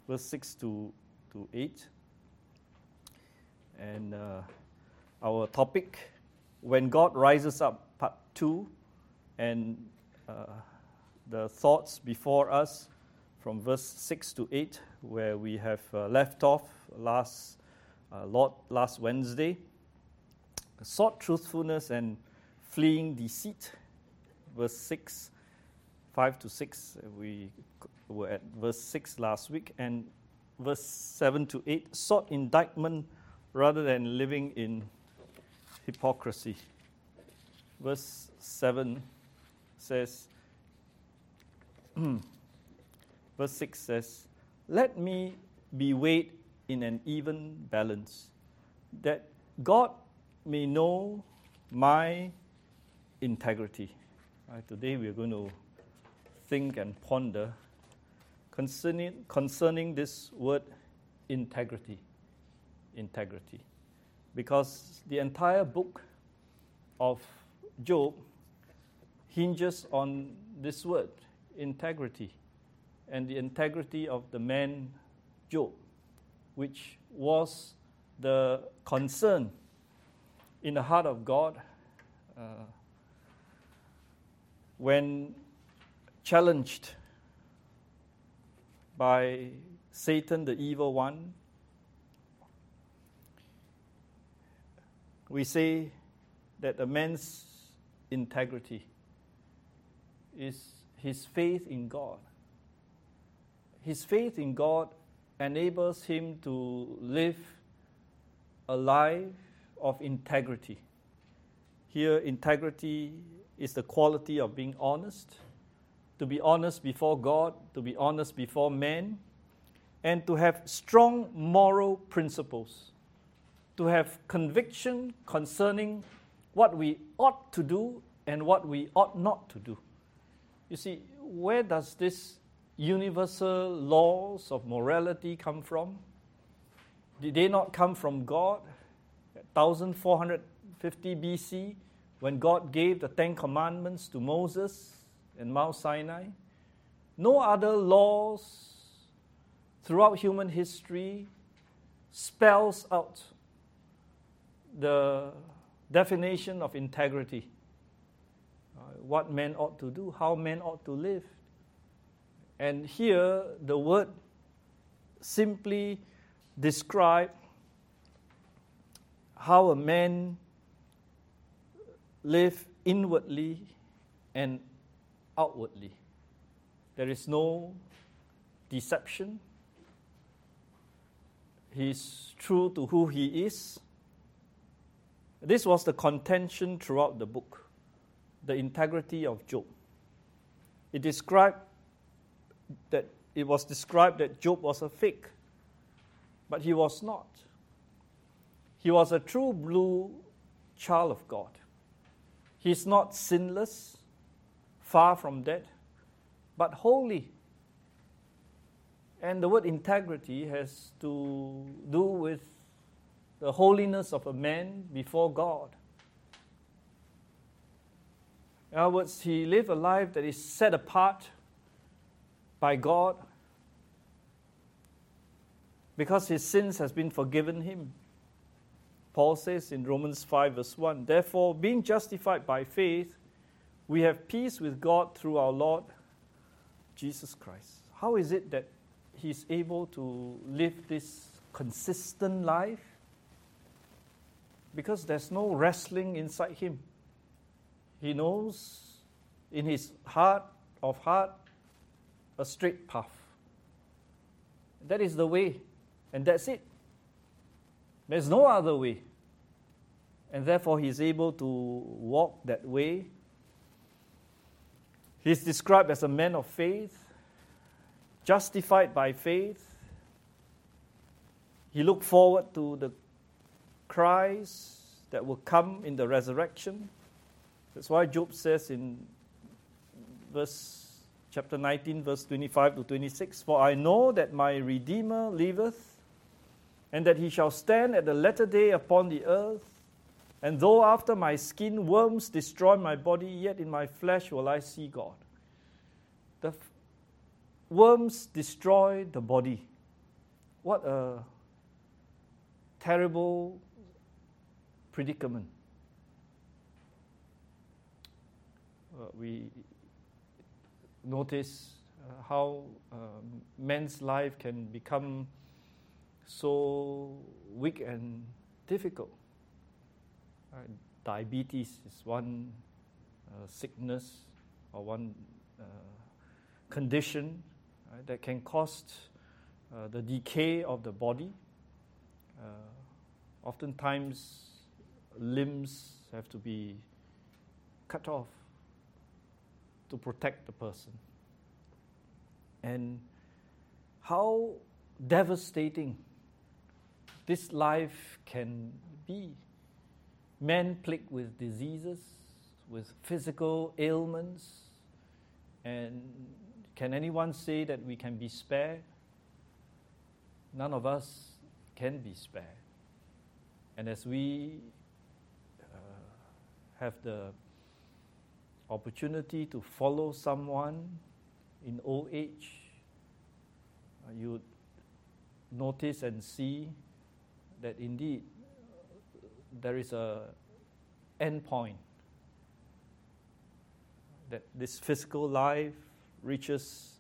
verse 6 to 8. And our topic, When God Rises Up, part 2, and the thoughts before us from verse 6 to 8, where we have left off last Wednesday. Sought truthfulness and fleeing deceit, verse 6, 5 to 6. We were at verse 6 last week, and verse 7 to 8, sought indictment rather than living in hypocrisy. Verse 7 says, verse 6 says, let me be weighed in an even balance, that God may know my integrity. Today we are going to think and ponder concerning this word integrity. Integrity. Because the entire book of Job hinges on this word, integrity, and the integrity of the man Job, which was the concern in the heart of God when challenged by Satan, the evil one. We say that a man's integrity is his faith in God. His faith in God enables him to live a life of integrity. Here, integrity is the quality of being honest, to be honest before God, to be honest before men, and to have strong moral principles, to have conviction concerning what we ought to do and what we ought not to do. You see, where does this universal laws of morality come from? Did they not come from God? 1450 BC, when God gave the Ten Commandments to Moses in Mount Sinai. No other laws throughout human history spells out the definition of integrity. What men ought to do, how men ought to live. And here, the word simply describes how a man live inwardly and outwardly. There is no deception. He is true to who he is. This was the contention throughout the book, the integrity of Job. It was described that Job was a fake, but he was not. He was a true blue child of God. He's not sinless, far from that, but holy. And the word integrity has to do with the holiness of a man before God. In other words, he lived a life that is set apart by God because his sins has been forgiven him. Paul says in Romans 5 verse 1, therefore, being justified by faith, we have peace with God through our Lord Jesus Christ. How is it that he's able to live this consistent life? Because there's no wrestling inside him. He knows in his heart of heart a straight path. That is the way, and that's it. There's no other way. And therefore, he's able to walk that way. He's described as a man of faith, justified by faith. He looked forward to the Christ that will come in the resurrection. That's why Job says in chapter 19, verse 25 to 26, for I know that my Redeemer liveth, and that he shall stand at the latter day upon the earth. And though after my skin worms destroy my body, yet in my flesh will I see God. The worms destroy the body. What a terrible predicament. We notice how man's life can become so weak and difficult. Diabetes is one sickness or one condition that can cause the decay of the body. Oftentimes, limbs have to be cut off to protect the person. And how devastating this life can be. Men plagued with diseases, with physical ailments, and can anyone say that we can be spared? None of us can be spared. And as we have the opportunity to follow someone in old age, you notice and see that indeed there is a end point, that this physical life reaches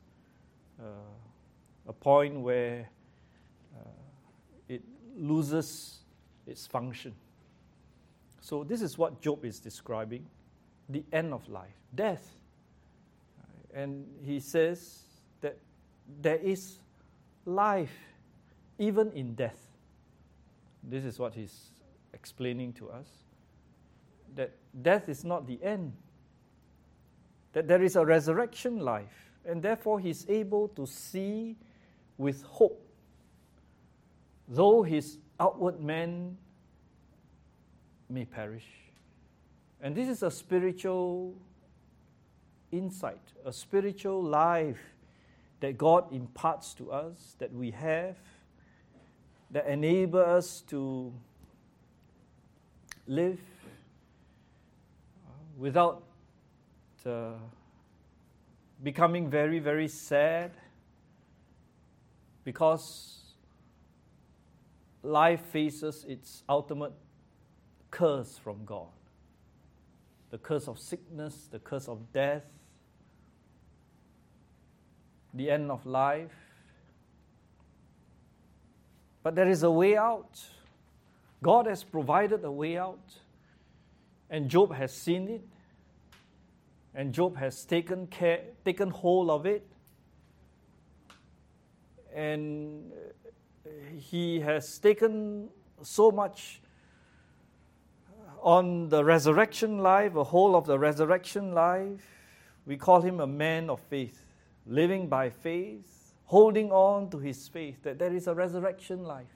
a point where it loses its function. So this is what Job is describing, the end of life, death. And he says that there is life even in death. This is what he's explaining to us, that death is not the end, that there is a resurrection life, and therefore he's able to see with hope, though his outward man may perish. And this is a spiritual insight, a spiritual life that God imparts to us, that we have, that enable us to live without becoming very, very sad, because life faces its ultimate curse from God. The curse of sickness, the curse of death, the end of life. But there is a way out. God has provided a way out. And Job has seen it. And Job has taken hold of it. And he has taken so much on the resurrection life, a hold of the resurrection life. We call him a man of faith, living by faith, holding on to his faith, that there is a resurrection life.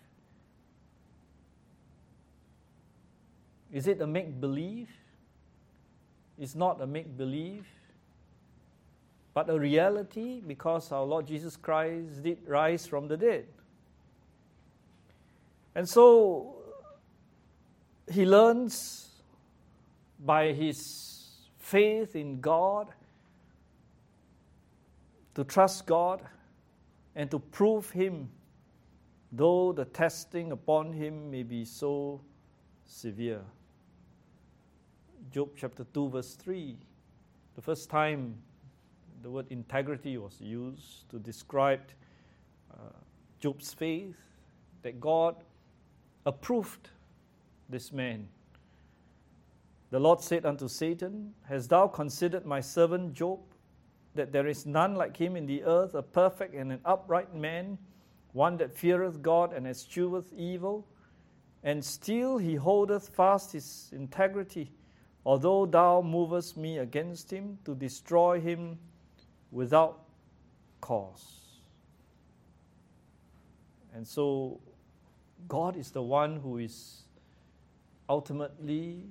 Is it a make-believe? It's not a make-believe, but a reality, because our Lord Jesus Christ did rise from the dead. And so he learns by his faith in God to trust God and to prove him, though the testing upon him may be so severe. Job chapter 2 verse 3, the first time the word integrity was used to describe Job's faith, that God approved this man. The Lord said unto Satan, Hast thou considered my servant Job, that there is none like him in the earth, a perfect and an upright man, one that feareth God and escheweth evil? And still he holdeth fast his integrity, although thou movest me against him to destroy him without cause. And so God is the one who is ultimately,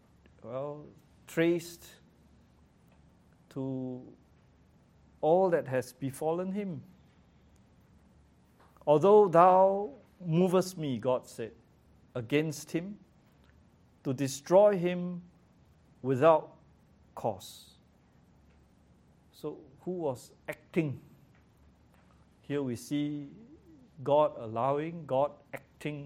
traced to all that has befallen him. Although thou movest me, God said, against him, to destroy him without cause. So who was acting? Here we see God allowing, God acting.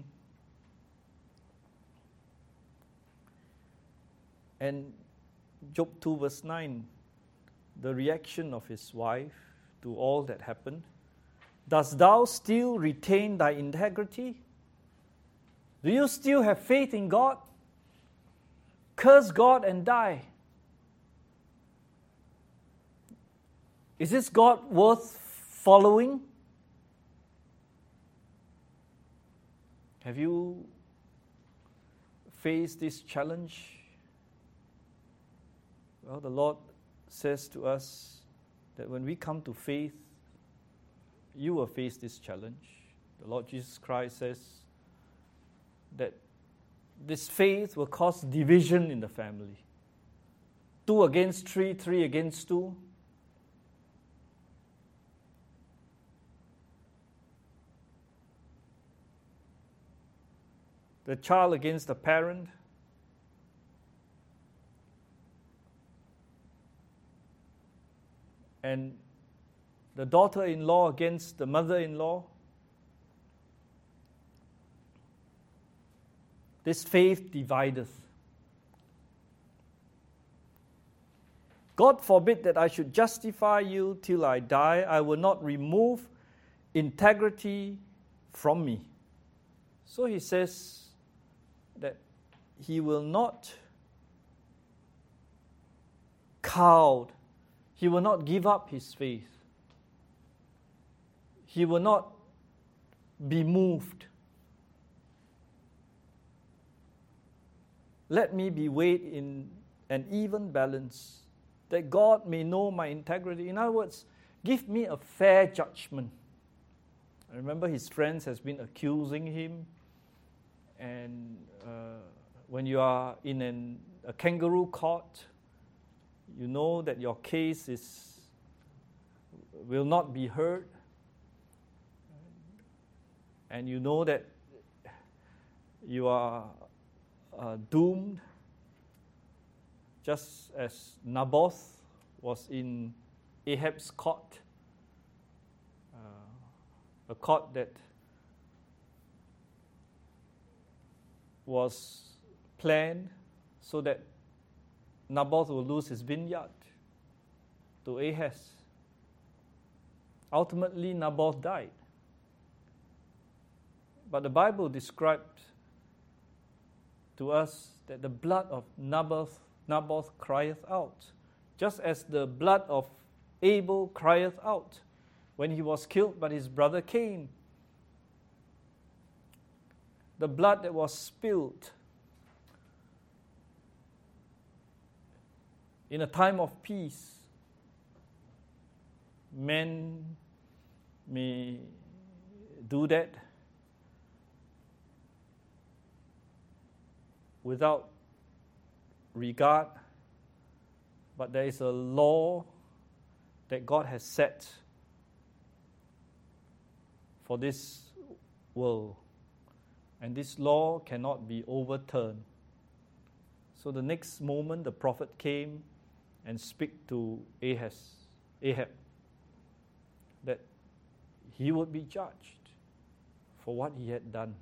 And Job 2 verse 9, the reaction of his wife to all that happened. Dost thou still retain thy integrity? Do you still have faith in God? Curse God and die. Is this God worth following? Have you faced this challenge? Well, the Lord says to us that when we come to faith, you will face this challenge. The Lord Jesus Christ says that this faith will cause division in the family. 2 against 3, 3 against 2. The child against the parent. And the daughter-in-law against the mother-in-law. This faith divideth. God forbid that I should justify you till I die. I will not remove integrity from me. So he says that he will not cowed. He will not give up his faith. He will not be moved. Let me be weighed in an even balance, that God may know my integrity. In other words, give me a fair judgment. I remember his friends has been accusing him, and when you are in a kangaroo court, you know that your case will not be heard, and you know that you are doomed, just as Naboth was in Ahab's court, a court that was planned so that Naboth will lose his vineyard to Ahaz. Ultimately, Naboth died. But the Bible described to us that the blood of Naboth crieth out, just as the blood of Abel crieth out when he was killed by his brother Cain. The blood that was spilled in a time of peace. Men may do that without regard, but there is a law that God has set for this world, and this law cannot be overturned. So the next moment, the prophet came and speak to Ahab, that he would be judged for what he had done.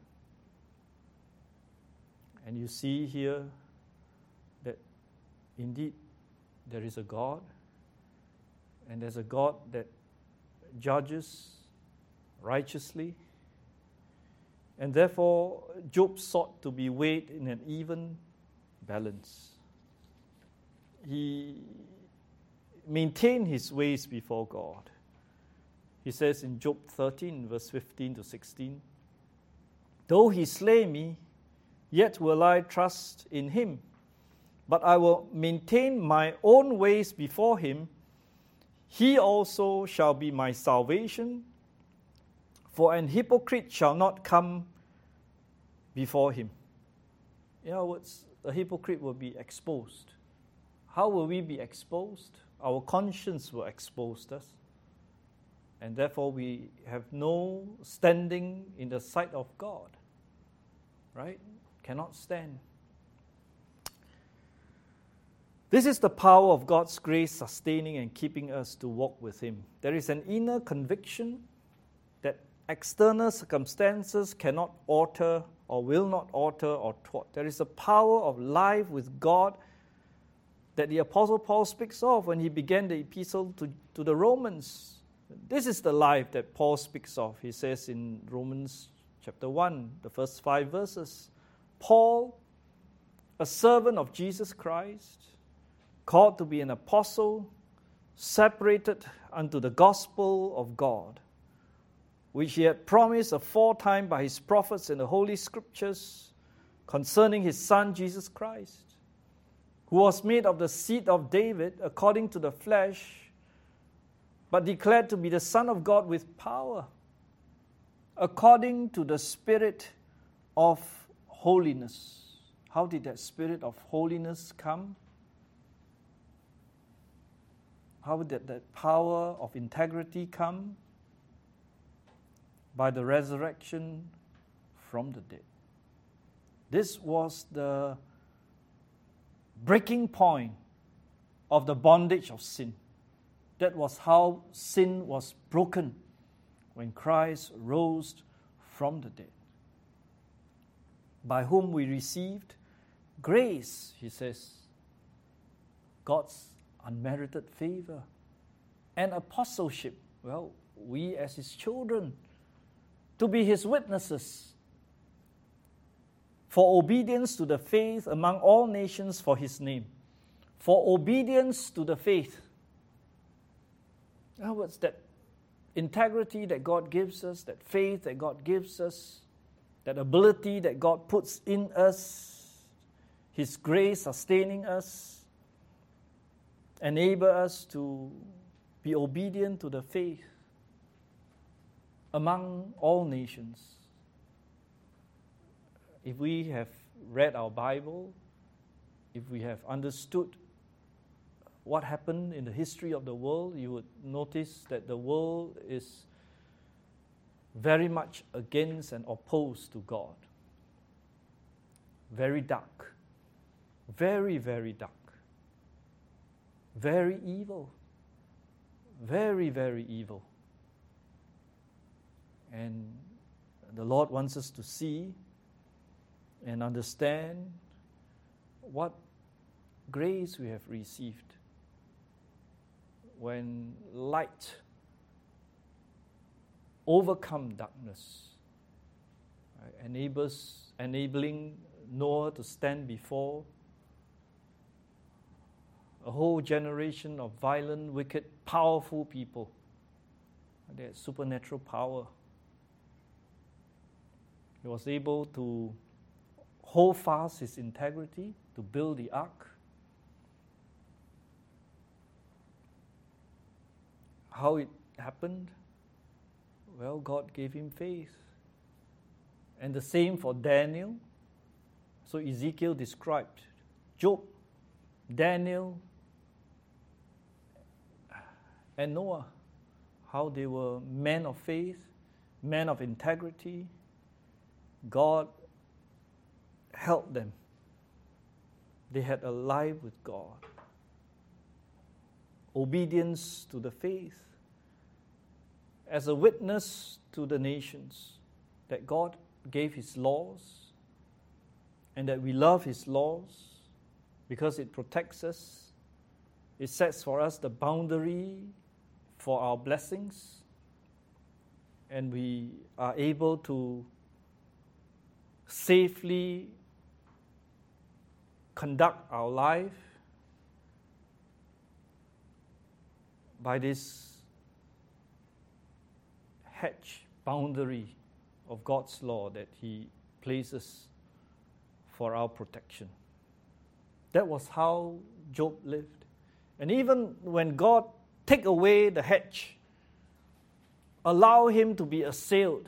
And you see here that indeed there is a God, and there's a God that judges righteously. And therefore, Job sought to be weighed in an even balance. He maintained his ways before God. He says in Job 13, verse 15 to 16, though he slay me, yet will I trust in him. But I will maintain my own ways before him. He also shall be my salvation. For an hypocrite shall not come before him. In other words, a hypocrite will be exposed. How will we be exposed? Our conscience will expose us. And therefore we have no standing in the sight of God. Right? Cannot stand. This is the power of God's grace sustaining and keeping us to walk with him. There is an inner conviction that external circumstances cannot alter or will not alter or thwart. There is a power of life with God that the Apostle Paul speaks of when he began the epistle to the Romans. This is the life that Paul speaks of. He says in Romans chapter 1, the first 5 verses, Paul, a servant of Jesus Christ, called to be an apostle, separated unto the gospel of God, which he had promised aforetime by his prophets in the Holy Scriptures concerning his Son Jesus Christ, who was made of the seed of David according to the flesh, but declared to be the Son of God with power, according to the Spirit of holiness. How did that Spirit of holiness come? How did that power of integrity come? By the resurrection from the dead. This was the breaking point of the bondage of sin. That was how sin was broken when Christ rose from the dead, by whom we received grace, he says, God's unmerited favor, and apostleship. Well, we as his children, to be his witnesses, for obedience to the faith among all nations for his name. For obedience to the faith. In other words, that integrity that God gives us, that faith that God gives us, that ability that God puts in us, his grace sustaining us, enable us to be obedient to the faith among all nations. If we have read our Bible, if we have understood what happened in the history of the world, you would notice that the world is very much against and opposed to God. Very dark. Very, very dark. Very evil. Very, very evil. And the Lord wants us to see and understand what grace we have received when light overcome darkness, right? Enabling Noah to stand before a whole generation of violent, wicked, powerful people. They had supernatural power. He was able to hold fast his integrity, to build the ark. How it happened? Well, God gave him faith. And the same for Daniel. So Ezekiel described Job, Daniel, and Noah, how they were men of faith, men of integrity. God helped them. They had a life with God. Obedience to the faith. As a witness to the nations that God gave his laws and that we love his laws because it protects us. It sets for us the boundary for our blessings, and we are able to safely conduct our life by this hedge, boundary of God's law that he places for our protection. That was how Job lived. And even when God take away the hedge, allow him to be assailed,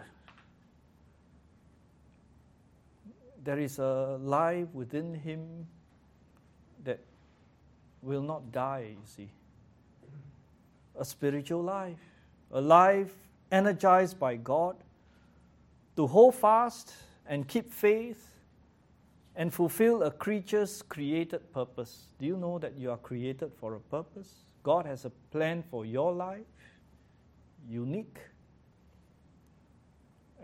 there is a life within him that will not die, you see. A spiritual life, a life energized by God to hold fast and keep faith and fulfill a creature's created purpose. Do you know that you are created for a purpose? God has a plan for your life, unique.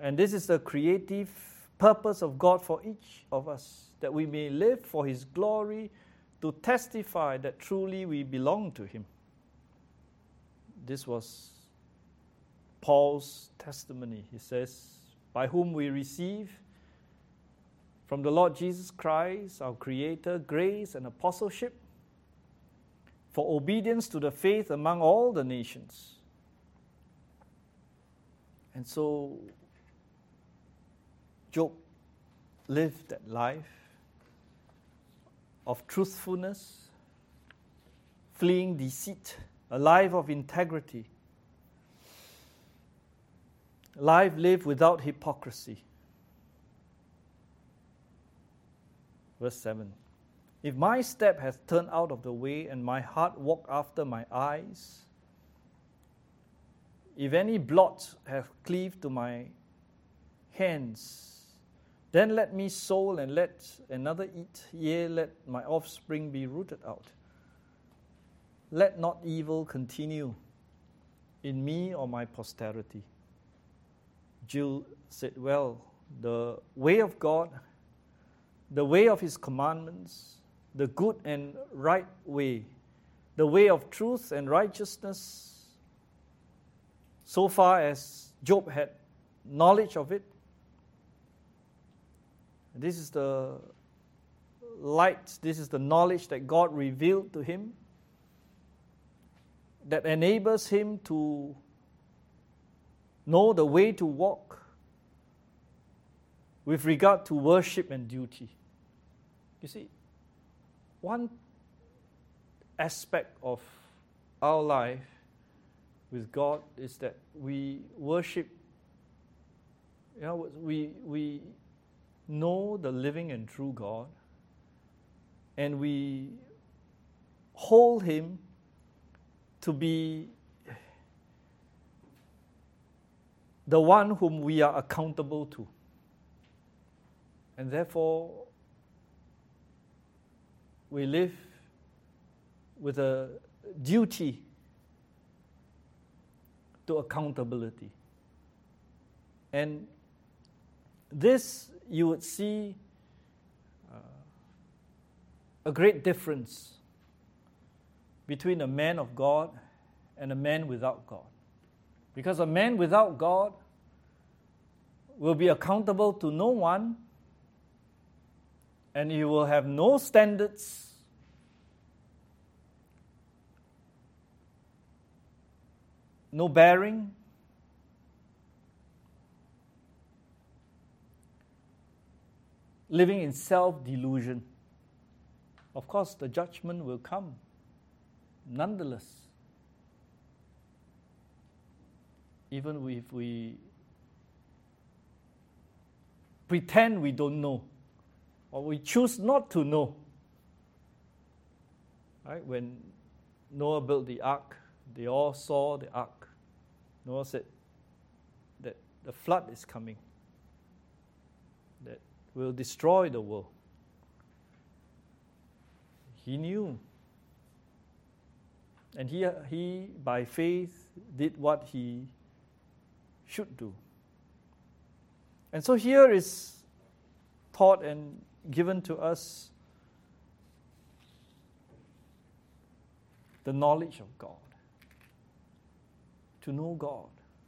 And this is the creative purpose of God for each of us, that we may live for His glory, to testify that truly we belong to Him. This was Paul's testimony. He says, by whom we receive from the Lord Jesus Christ, our Creator, grace and apostleship for obedience to the faith among all the nations. And so Job lived that life of truthfulness, fleeing deceit, a life of integrity, a life lived without hypocrisy. Verse 7. If my step hath turned out of the way, and my heart walk after my eyes, if any blot hath cleaved to my hands, then let me sow and let another eat, yea, let my offspring be rooted out. Let not evil continue in me or my posterity. Jill said, well, the way of God, the way of His commandments, the good and right way, the way of truth and righteousness, so far as Job had knowledge of it, this is the light, this is the knowledge that God revealed to him that enables him to know the way to walk with regard to worship and duty. You see, one aspect of our life with God is that we worship, we know the living and true God, and we hold Him to be the one whom we are accountable to. And therefore, we live with a duty to accountability. And this, you would see a great difference between a man of God and a man without God. Because a man without God will be accountable to no one, and he will have no standards, no bearing, living in self-delusion. Of course, the judgment will come, nonetheless. Even if we pretend we don't know, or we choose not to know. Right? When Noah built the ark, they all saw the ark. Noah said that the flood is coming, that will destroy the world. He knew. And he, by faith, did what he should do. And so here is taught and given to us the knowledge of God, to know God.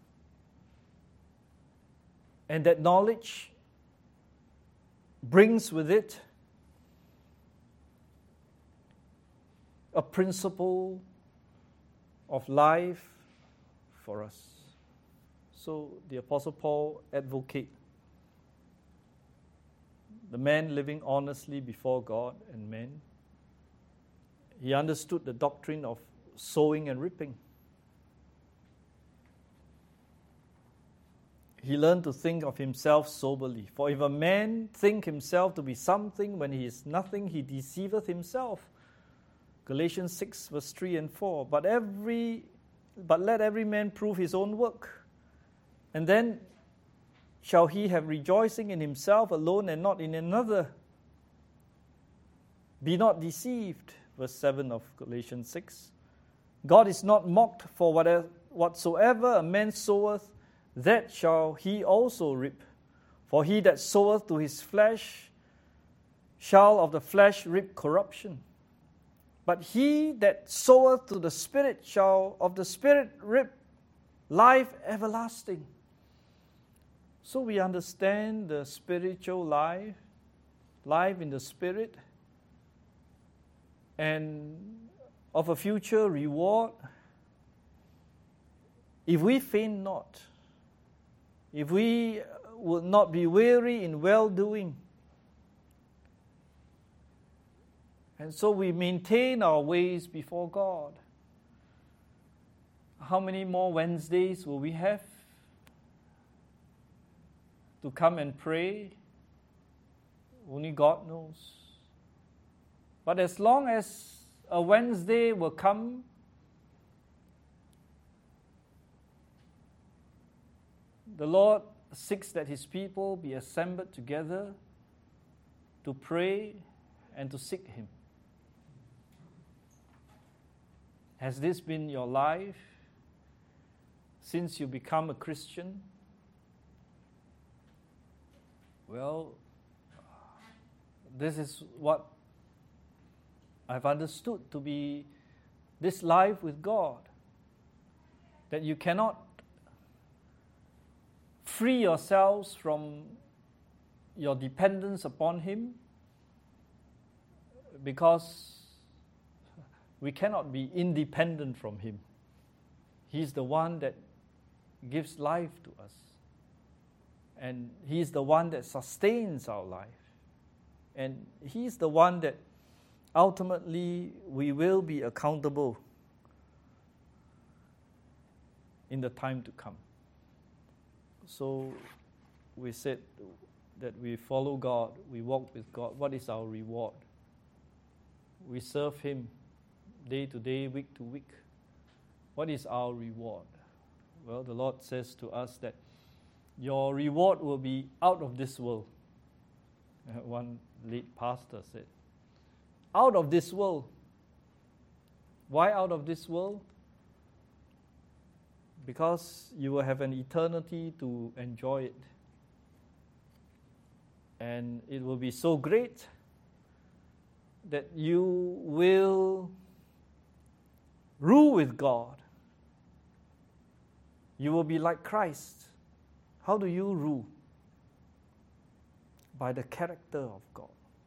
And that knowledge brings with it a principle of life for us. So the Apostle Paul advocates the man living honestly before God and men. He understood the doctrine of sowing and reaping. He learned to think of himself soberly. For if a man think himself to be something when he is nothing, he deceiveth himself. Galatians 6, verse 3 and 4. But let every man prove his own work. And then shall he have rejoicing in himself alone and not in another. Be not deceived. Verse 7 of Galatians 6. God is not mocked, for whatsoever a man soweth, that shall he also reap. For he that soweth to his flesh shall of the flesh reap corruption. But he that soweth to the Spirit shall of the Spirit reap life everlasting. So we understand the spiritual life, life in the Spirit, and of a future reward if we faint not, if we would not be weary in well-doing. And so we maintain our ways before God. How many more Wednesdays will we have to come and pray? Only God knows. But as long as a Wednesday will come, the Lord seeks that His people be assembled together to pray and to seek Him. Has this been your life since you become a Christian? Well, this is what I've understood to be this life with God. That you cannot free yourselves from your dependence upon Him, because we cannot be independent from Him. He's the one that gives life to us. And He's the one that sustains our life. And He's the one that ultimately we will be accountable in the time to come. So we said that we follow God, we walk with God. What is our reward? We serve Him day to day, week to week. What is our reward? Well, the Lord says to us that your reward will be out of this world. One lead pastor said, out of this world. Why out of this world? Because you will have an eternity to enjoy it. And it will be so great that you will rule with God. You will be like Christ. How do you rule? By the character of God,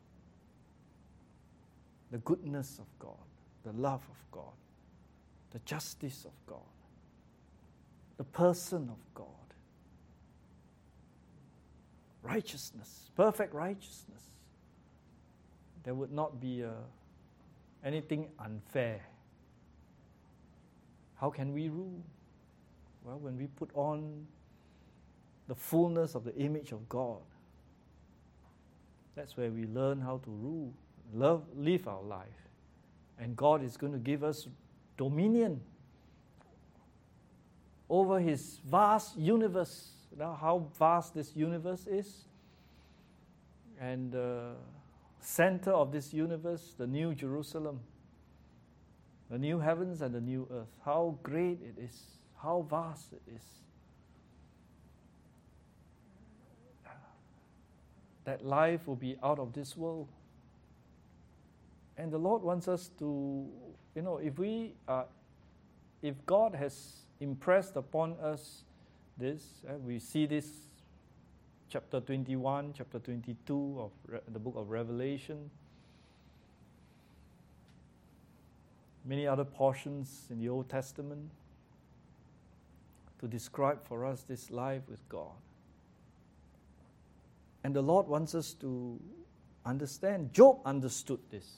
the goodness of God, the love of God, the justice of God, the person of God, righteousness, perfect righteousness. There would not be anything unfair. How can we rule? Well, when we put on the fullness of the image of God, that's where we learn how to rule, live our life. And God is going to give us dominion over His vast universe. Now, how vast this universe is. And the center of this universe, the New Jerusalem, the new heavens and the new earth. How great it is. How vast it is. That life will be out of this world. And the Lord wants us to, if God has impressed upon us this, we see this chapter 21, chapter 22 of the book of Revelation, many other portions in the Old Testament to describe for us this life with God. And the Lord wants us to understand. Job understood this.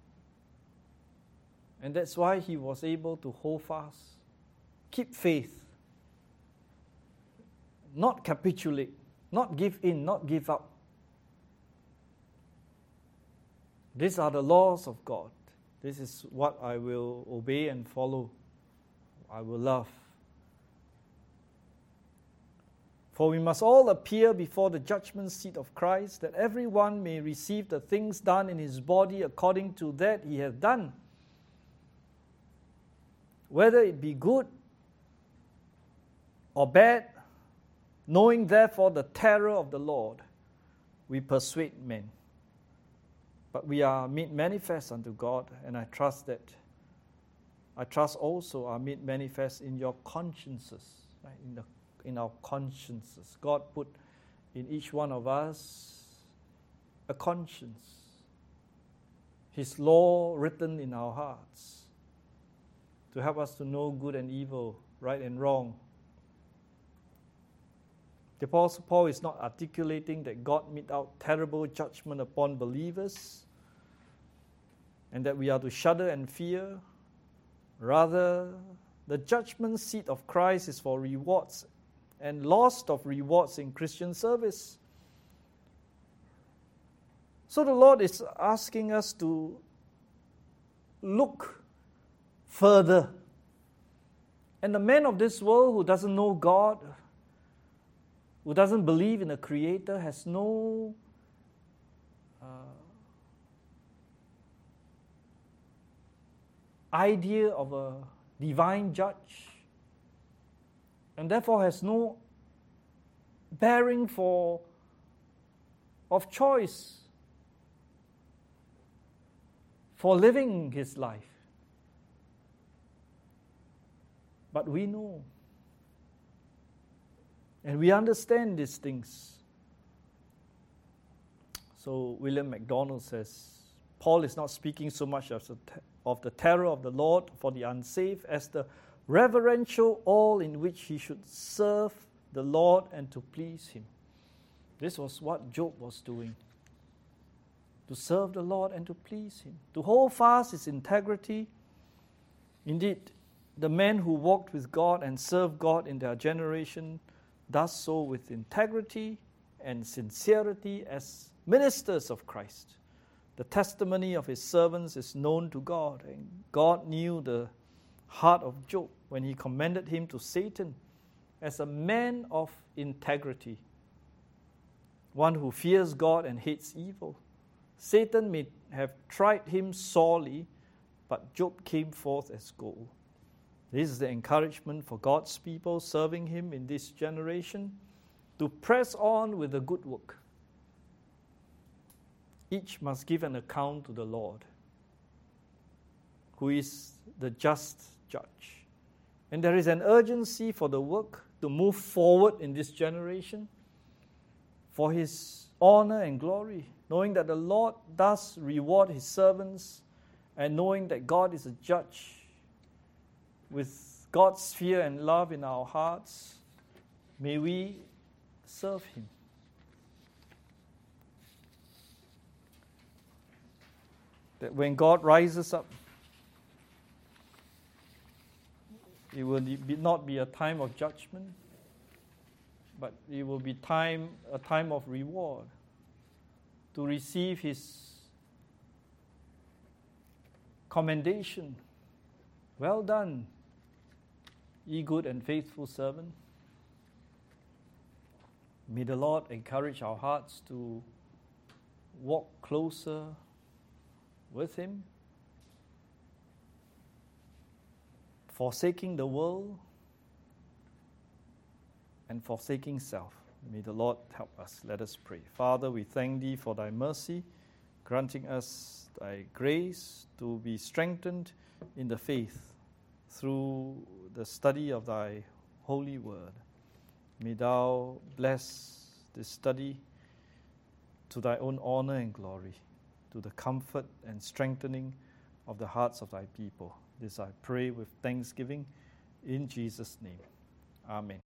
And that's why he was able to hold fast, keep faith, not capitulate, not give in, not give up. These are the laws of God. This is what I will obey and follow. I will love. For we must all appear before the judgment seat of Christ, that everyone may receive the things done in his body according to that he hath done, whether it be good or bad, Knowing therefore the terror of the Lord, we persuade men. But we are made manifest unto God, and I trust also are made manifest in your consciences, right? In our consciences. God put in each one of us a conscience, His law written in our hearts, to help us to know good and evil, right and wrong. The Apostle Paul is not articulating that God mete out terrible judgment upon believers and that we are to shudder and fear. Rather, the judgment seat of Christ is for rewards and loss of rewards in Christian service. So the Lord is asking us to look further. And the man of this world who doesn't know God, who doesn't believe in a Creator, has no idea of a divine judge, and therefore has no bearing of choice for living his life. But we know, and we understand these things. So William MacDonald says, Paul is not speaking so much of the terror of the Lord for the unsaved as the reverential awe in which he should serve the Lord and to please him. This was what Job was doing. To serve the Lord and to please him. To hold fast his integrity. Indeed, the men who walked with God and served God in their generation does so with integrity and sincerity as ministers of Christ. The testimony of his servants is known to God, and God knew the heart of Job when he commended him to Satan as a man of integrity, one who fears God and hates evil. Satan may have tried him sorely, but Job came forth as gold. This is the encouragement for God's people serving him in this generation to press on with the good work. Each must give an account to the Lord, who is the just judge. And there is an urgency for the work to move forward in this generation for his honor and glory, knowing that the Lord does reward his servants and knowing that God is a judge. With God's fear and love in our hearts, may we serve him. That when God rises up, it will not be a time of judgment, but it will be a time of reward to receive his commendation. Well done, ye good and faithful servant. May the Lord encourage our hearts to walk closer with him, forsaking the world and forsaking self. May the Lord help us. Let us pray. Father, we thank thee for thy mercy, granting us thy grace to be strengthened in the faith through the study of thy holy word. May thou bless this study to thy own honor and glory, to the comfort and strengthening of the hearts of thy people. This I pray with thanksgiving in Jesus' name. Amen.